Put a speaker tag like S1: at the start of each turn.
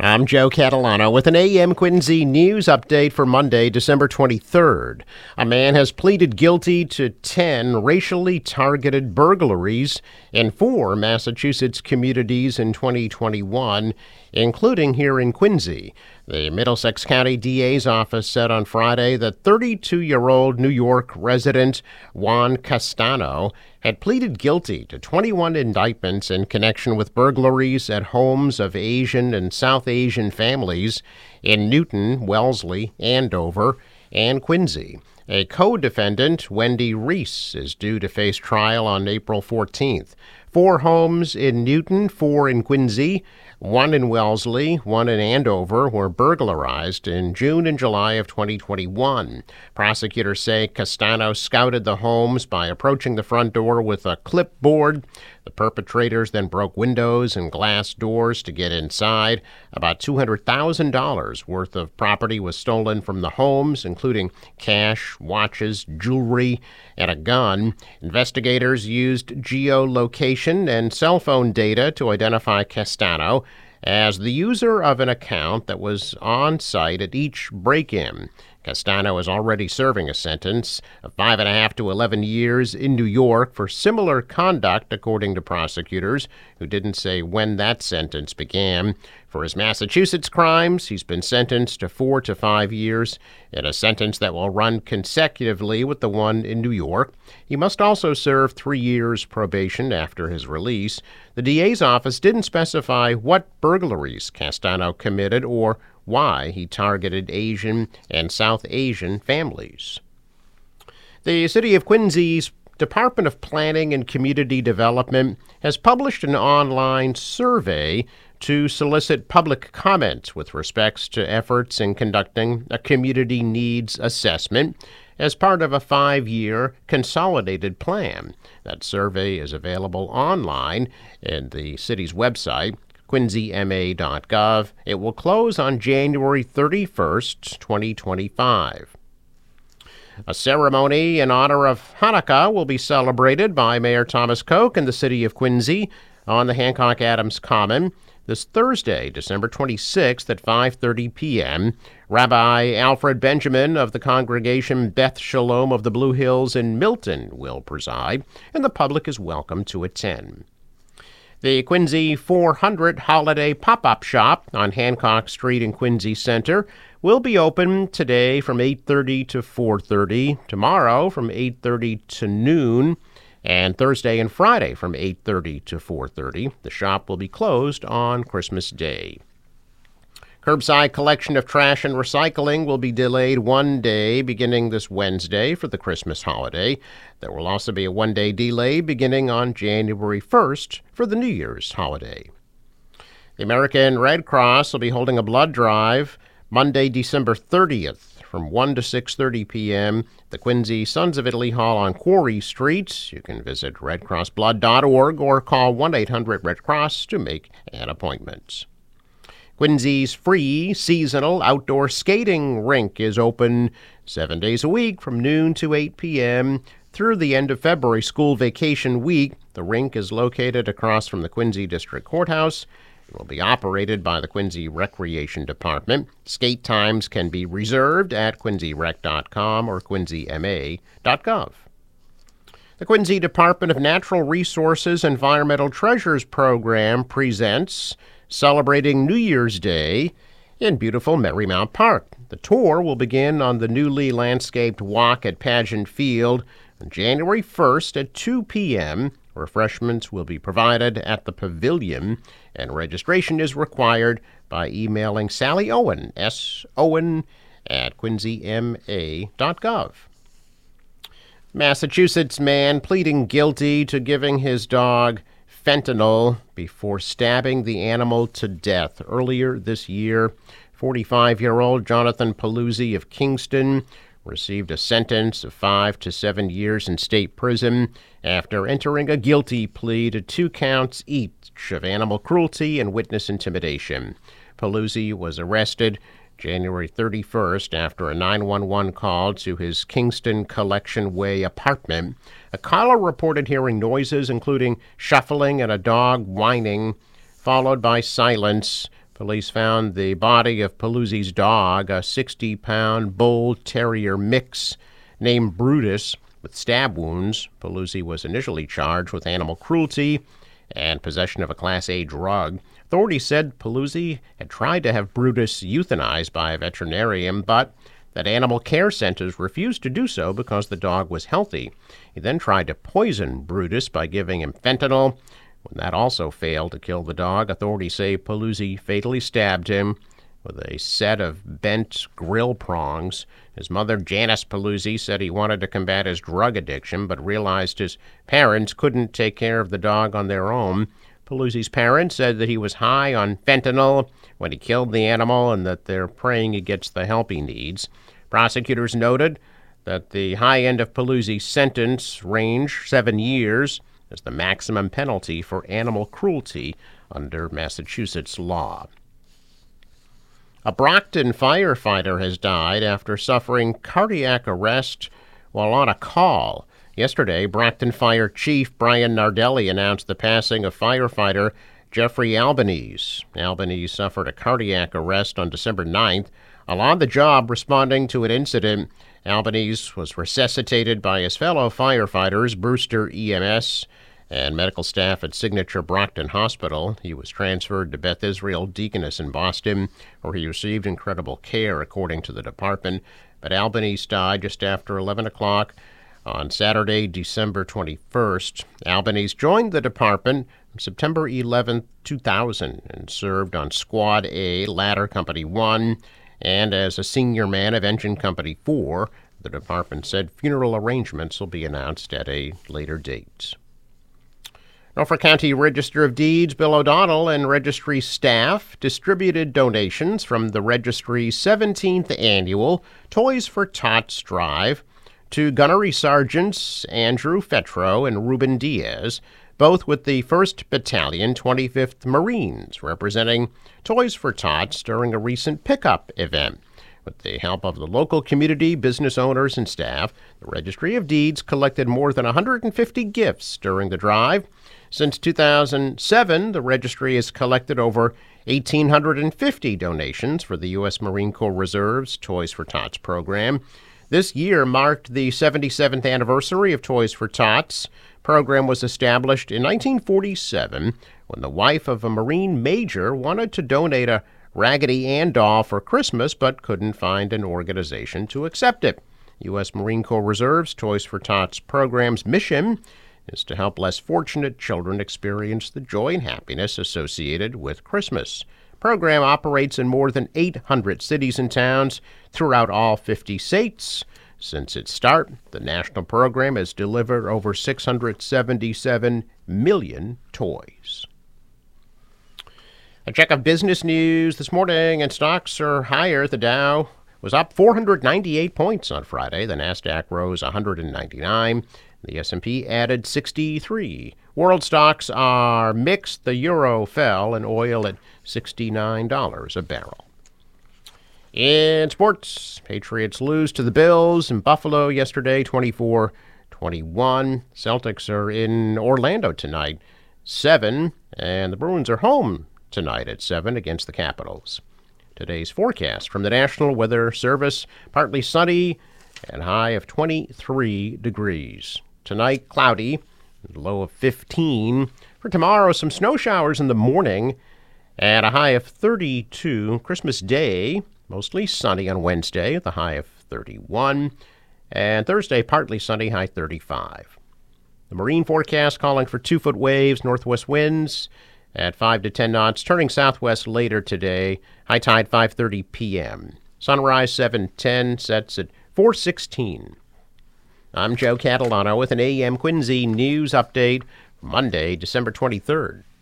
S1: I'm Joe Catalano with an AM Quincy news update for Monday, December 23rd. A man has pleaded guilty to 10 racially targeted burglaries in 4 Massachusetts communities in 2021, including here in Quincy. The Middlesex County DA's office said on Friday that 32-year-old New York resident Juan Castano had pleaded guilty to 21 indictments in connection with burglaries at homes of Asian and South Asian families in Newton, Wellesley, Andover, and Quincy. A co-defendant, Wendy Reese, is due to face trial on April 14th. 4 homes in Newton, 4 in Quincy, 1 in Wellesley, 1 in Andover were burglarized in June and July of 2021. Prosecutors say Castano scouted the homes by approaching the front door with a clipboard. The perpetrators then broke windows and glass doors to get inside. About $200,000 worth of property was stolen from the homes, including cash, watches, jewelry, and a gun. Investigators used geolocation and cell phone data to identify Castano as the user of an account that was on site at each break-in. Castano is already serving a sentence of 5.5 to 11 years in New York for similar conduct, according to prosecutors, who didn't say when that sentence began. For his Massachusetts crimes, he's been sentenced to 4 to 5 years in a sentence that will run consecutively with the one in New York. He must also serve 3 years probation after his release. The DA's office didn't specify what burglaries Castano committed or why he targeted Asian and South Asian families. The City of Quincy's Department of Planning and Community Development has published an online survey to solicit public comment with respects to efforts in conducting a community needs assessment as part of a 5-year consolidated plan. That survey is available online in the city's website, quincyma.gov. It will close on January 31st, 2025. A ceremony in honor of Hanukkah will be celebrated by Mayor Thomas Koch in the city of Quincy on the Hancock Adams Common this Thursday, December 26th at 5:30 p.m. Rabbi Alfred Benjamin of the congregation Beth Shalom of the Blue Hills in Milton will preside, and the public is welcome to attend. The Quincy 400 Holiday Pop-Up Shop on Hancock Street in Quincy Center will be open today from 8:30 to 4:30, tomorrow from 8:30 to noon, and Thursday and Friday from 8:30 to 4:30. The shop will be closed on Christmas Day. Curbside collection of trash and recycling will be delayed 1 day beginning this Wednesday for the Christmas holiday. There will also be a 1-day delay beginning on January 1st for the New Year's holiday. The American Red Cross will be holding a blood drive Monday, December 30th from 1 to 6:30 p.m. at the Quincy Sons of Italy Hall on Quarry Street. You can visit redcrossblood.org or call 1-800-RED-CROSS to make an appointment. Quincy's free seasonal outdoor skating rink is open 7 days a week from noon to 8 p.m. through the end of February school vacation week. The rink is located across from the Quincy District Courthouse. It will be operated by the Quincy Recreation Department. Skate times can be reserved at quincyrec.com or quincyma.gov. The Quincy Department of Natural Resources Environmental Treasures Program presents Celebrating New Year's Day in beautiful Marymount Park. The tour will begin on the newly landscaped walk at Pageant Field on January 1st at 2 p.m. Refreshments will be provided at the pavilion, and registration is required by emailing Sally Owen, S-Owen, at quincyma.gov. Massachusetts man pleading guilty to giving his dog fentanyl before stabbing the animal to death earlier this year. 45-year-old Jonathan Paluzzi of Kingston received a sentence of 5 to 7 years in state prison after entering a guilty plea to 2 counts each of animal cruelty and witness intimidation. Paluzzi was arrested January 31st after a 911 call to his Kingston Collection Way apartment. A caller reported hearing noises including shuffling and a dog whining, followed by silence. Police found the body of Paluzzi's dog, a 60-pound bull terrier mix named Brutus, with stab wounds. Paluzzi was initially charged with animal cruelty and possession of a Class A drug. Authorities said Paluzzi had tried to have Brutus euthanized by a veterinarian, but that animal care centers refused to do so because the dog was healthy. He then tried to poison Brutus by giving him fentanyl. When that also failed to kill the dog, authorities say Paluzzi fatally stabbed him with a set of bent grill prongs. His mother, Janice Paluzzi, said he wanted to combat his drug addiction, but realized his parents couldn't take care of the dog on their own. Paluzzi's parents said that he was high on fentanyl when he killed the animal and that they're praying he gets the help he needs. Prosecutors noted that the high end of Paluzzi's sentence range, 7 years, is the maximum penalty for animal cruelty under Massachusetts law. A Brockton firefighter has died after suffering cardiac arrest while on a call. Yesterday, Brockton Fire Chief Brian Nardelli announced the passing of firefighter Jeffrey Albanese. Albanese suffered a cardiac arrest on December 9th. While on the job responding to an incident, Albanese was resuscitated by his fellow firefighters, Brewster EMS, and medical staff at Signature Brockton Hospital. He was transferred to Beth Israel Deaconess in Boston, where he received incredible care, according to the department. But Albanese died just after 11 o'clock on Saturday, December 21st. Albanese joined the department on September 11, 2000, and served on Squad A, Ladder Company 1, and as a senior man of Engine Company 4. The department said funeral arrangements will be announced at a later date. Norfolk County Register of Deeds Bill O'Donnell and registry staff distributed donations from the registry's 17th annual Toys for Tots drive to Gunnery Sergeants Andrew Fetro and Ruben Diaz, both with the 1st Battalion, 25th Marines, representing Toys for Tots during a recent pickup event. With the help of the local community, business owners, and staff, the Registry of Deeds collected more than 150 gifts during the drive. Since 2007, the registry has collected over 1,850 donations for the U.S. Marine Corps Reserve's Toys for Tots program. This year marked the 77th anniversary of Toys for Tots. The program was established in 1947 when the wife of a Marine major wanted to donate a Raggedy Ann doll for Christmas but couldn't find an organization to accept it. U.S. Marine Corps Reserve's Toys for Tots program's mission is to help less fortunate children experience the joy and happiness associated with Christmas. The program operates in more than 800 cities and towns throughout all 50 states. Since its start, the national program has delivered over 677 million toys. A check of business news this morning, and stocks are higher. The Dow was up 498 points on Friday. The Nasdaq rose 199. The S&P added 63. World stocks are mixed. The euro fell and oil at $69 a barrel. In sports, Patriots lose to the Bills in Buffalo yesterday, 24-21. Celtics are in Orlando tonight, 7, and the Bruins are home tonight at 7 against the Capitals. Today's forecast from the National Weather Service: partly sunny and high of 23 degrees. Tonight, cloudy, low of 15. For tomorrow, some snow showers in the morning at a high of 32. Christmas Day, mostly sunny on Wednesday at the high of 31. And Thursday, partly sunny, high 35. The marine forecast calling for 2-foot waves, northwest winds at 5 to 10 knots, turning southwest later today. High tide 5:30 p.m. Sunrise 7:10, sets at 4:16. I'm Joe Catalano with an AM Quincy news update for Monday, December 23rd.